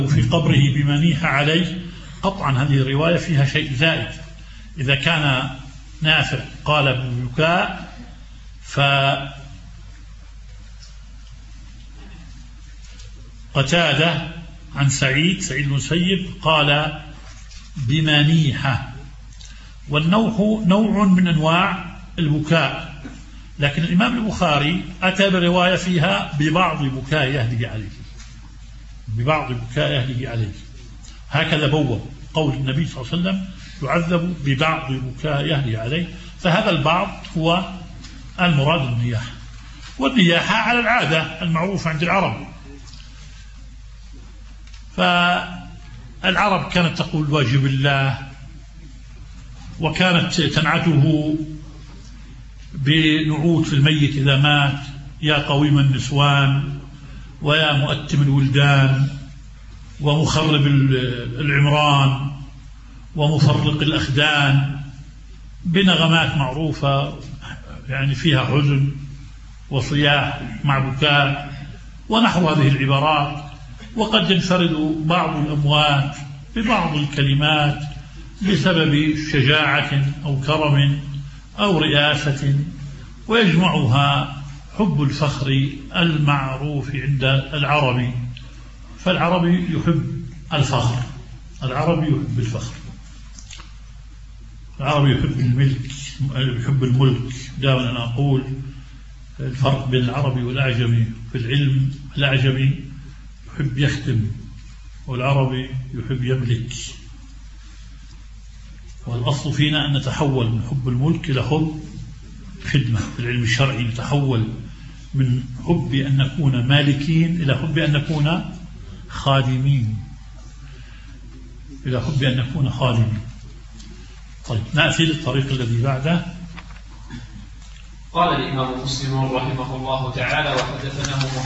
في قبره بما نيح عليه. قطعا هذه الرواية فيها شيء زائد. إذا كان نافع قال بالبكاء فقتادة عن سعيد بن المسيب قال بمنيحة، والنوح نوع من أنواع البكاء، لكن الإمام البخاري أتى برواية فيها ببعض بكاء أهله عليه، ببعض بكاء أهله عليه، هكذا بوّب قول النبي صلى الله عليه وسلم يعذب ببعض بكاء أهله عليه، فهذا البعض هو المراد النياحة. والنياحة على العادة المعروفة عند العرب، فالعرب كانت تقول واجب الله، وكانت تنعته بنعوت في الميت إذا مات: يا قويم النسوان، ويا مؤتم الولدان، ومخرب العمران، ومفرق الأخدان، بنغمات معروفة يعني فيها حزن وصياح مع بكاء ونحو هذه العبارات. وقد ينفرد بعض الأموات ببعض الكلمات بسبب شجاعة أو كرم أو رئاسة، ويجمعها حب الفخر المعروف عند العربي. فالعربي يحب الفخر، العربي يحب الفخر، العربي يحب الملك، يحب الملك. دائما أنا أقول الفرق بين العربي والأعجمي في العلم: الأعجمي يحب يختم، والعربي يحب يملك. والأصل فينا أن نتحول من حب الملك إلى حب خدمة. في العلم الشرعي نتحول من حب أن نكون مالكين إلى حب أن نكون خادمين، إلى حب أن نكون خادمين. طيب، نأتي للطريق الذي بعده. قال الإمام مسلم رحمه الله تعالى: وحدثنا